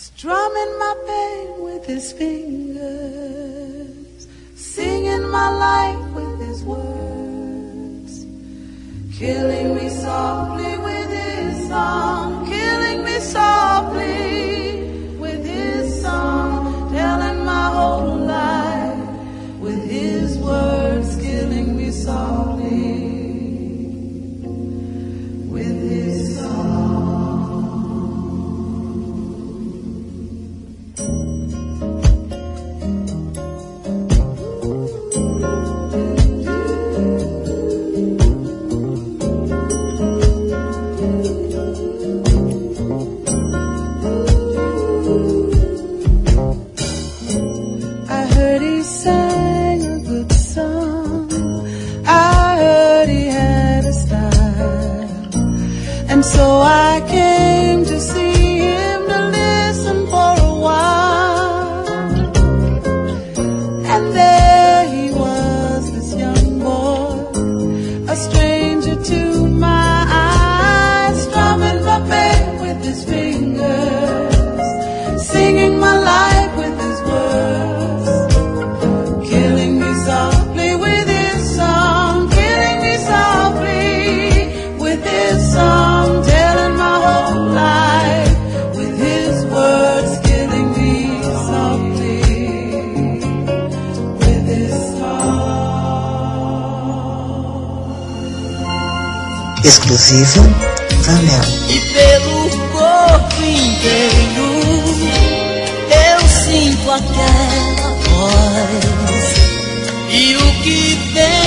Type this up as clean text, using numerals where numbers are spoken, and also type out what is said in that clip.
strumming my pain with his fingers, singing my life with his words, killing me softly with his song, killing me softly with his song, telling my whole life with his words, killing me softly with his song. So I came to see him, to listen for a while. And there he was, this young boy, a stranger to my eyes, strumming my pain with his fingers, singing my life with his words, killing me softly with his song, killing me softly with his song. Exclusivo Vanel. E pelo corpo inteiro eu sinto aquela voz, e o que vem